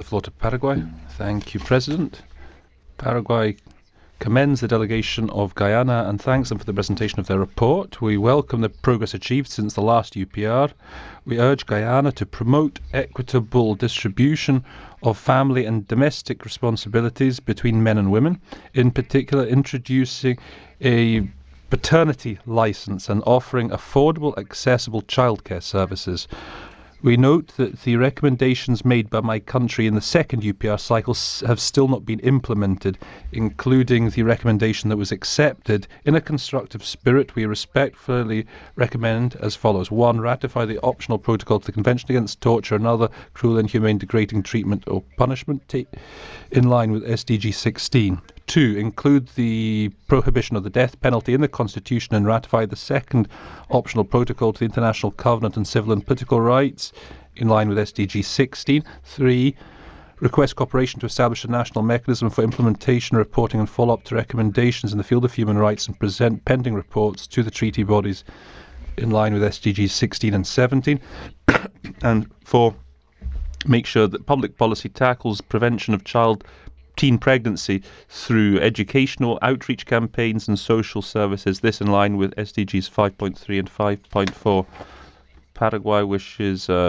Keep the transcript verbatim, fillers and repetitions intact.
floor to Paraguay. Thank you, President. Paraguay commends the delegation of Guyana and thanks them for the presentation of their report. We welcome the progress achieved since the last U P R. We urge Guyana to promote equitable distribution of family and domestic responsibilities between men and women, in particular introducing a paternity license and offering affordable, accessible childcare services. We note that the recommendations made by my country in the second U P R cycle have still not been implemented, including the recommendation that was accepted in a constructive spirit. We respectfully recommend as follows. One, ratify the optional protocol to the Convention Against Torture and Other Cruel, Inhumane, Degrading Treatment or Punishment in line with S D G sixteen. Two, include the prohibition of the death penalty in the Constitution and ratify the second optional protocol to the International Covenant on Civil and Political Rights in line with S D G sixteen. Three, request cooperation to establish a national mechanism for implementation, reporting and follow-up to recommendations in the field of human rights and present pending reports to the treaty bodies in line with S D Gs sixteen and seventeen. And four, make sure that public policy tackles prevention of child teen pregnancy through educational outreach campaigns and social services, this in line with S D Gs five point three and five point four. Paraguay wishes uh,